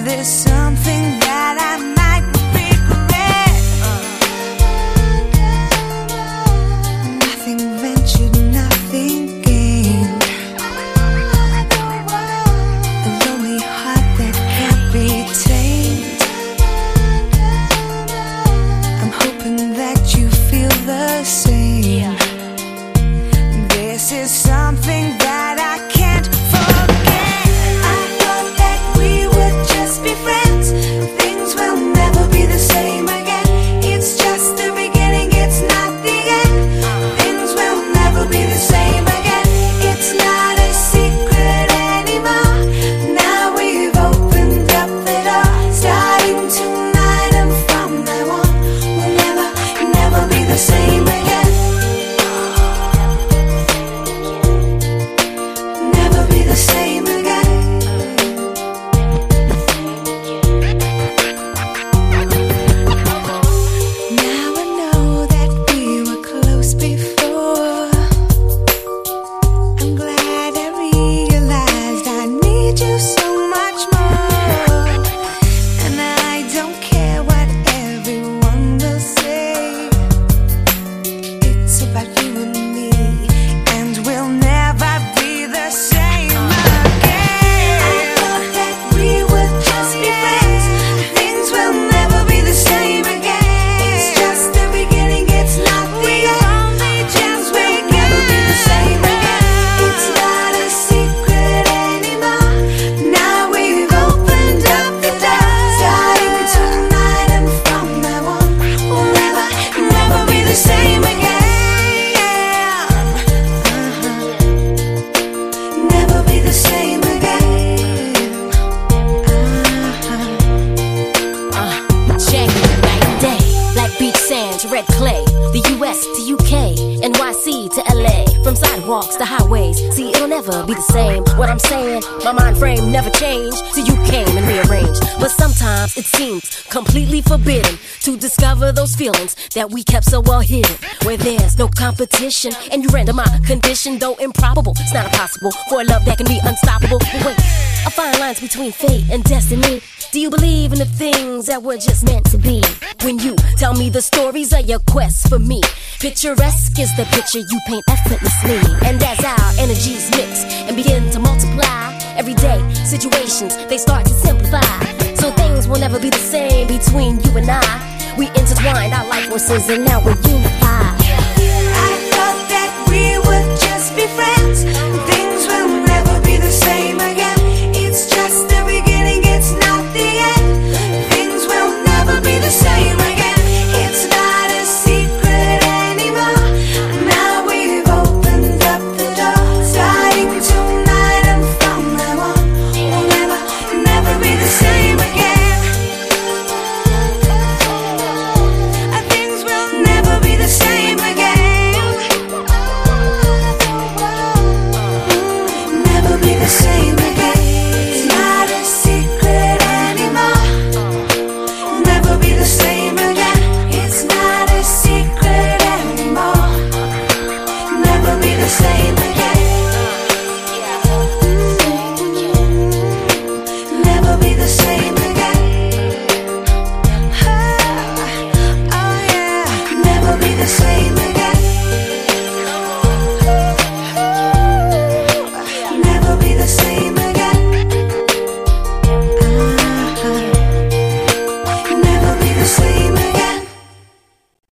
there's something that I might regret. Nothing ventured, nothing gained. A lonely heart that can't be tamed. I'm hoping that you feel the same. This is something that I can't forget. I thought that we would just be friends. Things will never be the same again. It's just the beginning, it's not the end. Things will never be the same again. It's not a secret anymore. Now we've opened up the door. Starting tonight and from now on, we'll never, never be the same again. Never be the same again. Now I know that we were close before. I'm glad I realized I need you so much more. And I don't care what everyone will say. It's about you and me, and we'll never be the same again. I thought that we would just be friends. Things will never be the same again. It's just the beginning, it's not the end. Things will never be the same again. It's not a secret anymore. Now we've opened up the door. Starting tonight and from now on, we'll never, never be the same again. Never be the same again. Check it, night and day. Black beach sand to red clay. The US to UK, NYC to LA. From sidewalks to highways. See, it'll never be the same. What I'm saying, my mind frame never changed till you came and rearranged. But sometimes it seems completely forbidden to discover those feelings that we kept so well hidden. Where there's no competition, and you render my condition, though improbable. It's not impossible for a love that can be unstoppable. But wait, a fine lines between fate and destiny. Do you believe in the things that were just meant to be? When you tell me the stories of your quest for me, picturesque is the picture you paint effortlessly. And as our energies mix and begin to multiply, everyday situations, they start to simplify. So things will never be the same between you and I. We intertwined our life forces and now we're unified. I thought that we would just be friends. Things will never be the same again. It's just the beginning, it's not the end. Things will never be the same again. It's not a secret anymore. Now we've opened up the door. Starting tonight and from now on, we'll never, never be the same again. Things will never be the same again. Never be the same